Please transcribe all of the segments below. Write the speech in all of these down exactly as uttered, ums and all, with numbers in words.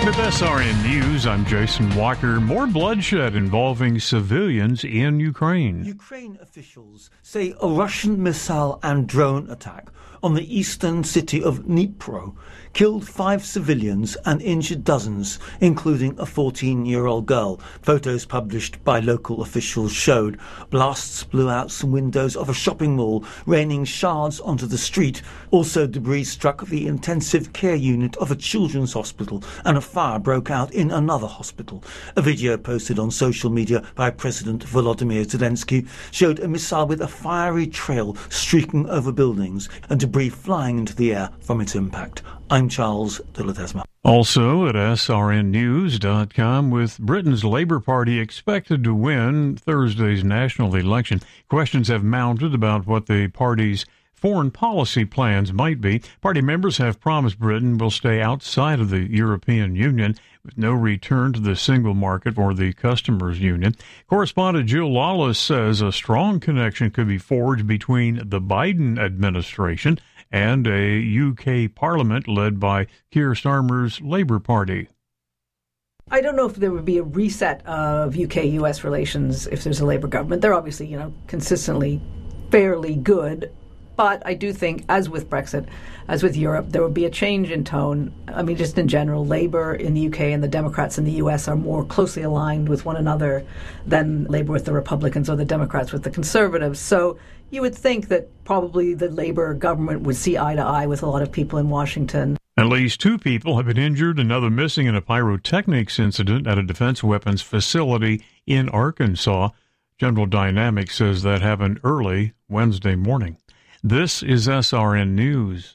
With S R N News, I'm Jason Walker. More bloodshed involving civilians in Ukraine. Ukraine officials say a Russian missile and drone attack on the eastern city of Dnipro killed five civilians and injured dozens, including a fourteen-year-old girl. Photos published by local officials showed blasts blew out some windows of a shopping mall, raining shards onto the street. Also, debris struck the intensive care unit of a children's hospital, and a fire broke out in another hospital. A video posted on social media by President Volodymyr Zelensky showed a missile with a fiery trail streaking over buildings and debris flying into the air from its impact. I'm Charles de Ledesma. Also at S R N news dot com, with Britain's Labour Party expected to win Thursday's national election, questions have mounted about what the party's foreign policy plans might be. Party members have promised Britain will stay outside of the European Union with no return to the single market or the customs union. Correspondent Jill Lawless says a strong connection could be forged between the Biden administration and a U K parliament led by Keir Starmer's Labour Party. I don't know if there would be a reset of U K U S relations if there's a Labour government. They're obviously, you know, consistently fairly good. But I do think, as with Brexit, as with Europe, there would be a change in tone. I mean, just in general, Labour in the U K and the Democrats in the U S are more closely aligned with one another than Labour with the Republicans or the Democrats with the Conservatives. So you would think that probably the Labour government would see eye to eye with a lot of people in Washington. At least two people have been injured, another missing in a pyrotechnics incident at a defense weapons facility in Arkansas. General Dynamics says that happened early Wednesday morning. This is S R N News.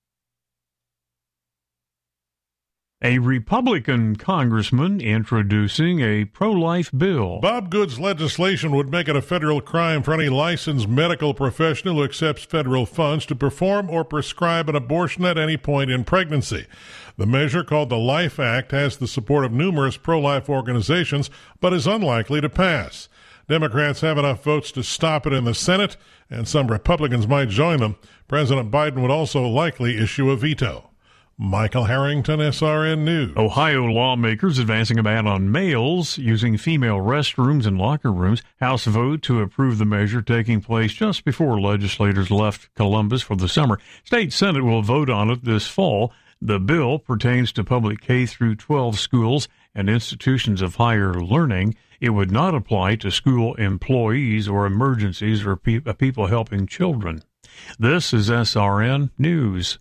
A Republican congressman introducing a pro-life bill. Bob Good's legislation would make it a federal crime for any licensed medical professional who accepts federal funds to perform or prescribe an abortion at any point in pregnancy. The measure, called the LIFE Act, has the support of numerous pro-life organizations, but is unlikely to pass. Democrats have enough votes to stop it in the Senate, and some Republicans might join them. President Biden would also likely issue a veto. Michael Harrington, S R N News. Ohio lawmakers advancing a ban on males using female restrooms and locker rooms. House vote to approve the measure taking place just before legislators left Columbus for the summer. State Senate will vote on it this fall. The bill pertains to public K through twelve schools and institutions of higher learning. It would not apply to school employees or emergencies or pe- people helping children. This is S R N News.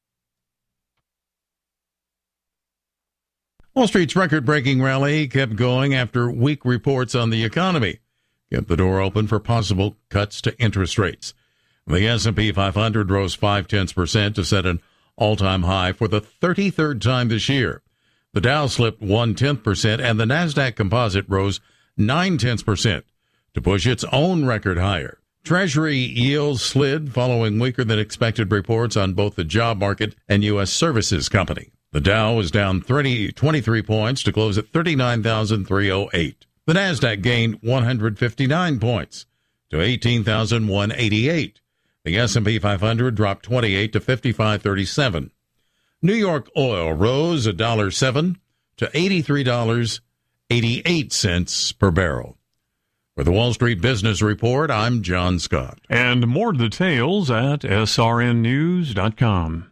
Wall Street's record-breaking rally kept going after weak reports on the economy kept the door open for possible cuts to interest rates. The S and P five hundred rose five-tenths percent to set an all-time high for the thirty-third time this year. The Dow slipped one-tenth percent, and the NASDAQ Composite rose nine-tenths percent to push its own record higher. Treasury yields slid following weaker-than-expected reports on both the job market and U S services company. The Dow was down thirty, twenty-three points to close at thirty-nine thousand three hundred eight. The NASDAQ gained one hundred fifty-nine points to eighteen thousand one hundred eighty-eight. The S and P five hundred dropped twenty-eight to fifty-five thirty-seven. New York oil rose one dollar and seven cents to eighty-three dollars and eighty-eight cents per barrel. For the Wall Street Business Report, I'm John Scott. And more details at S R N news dot com.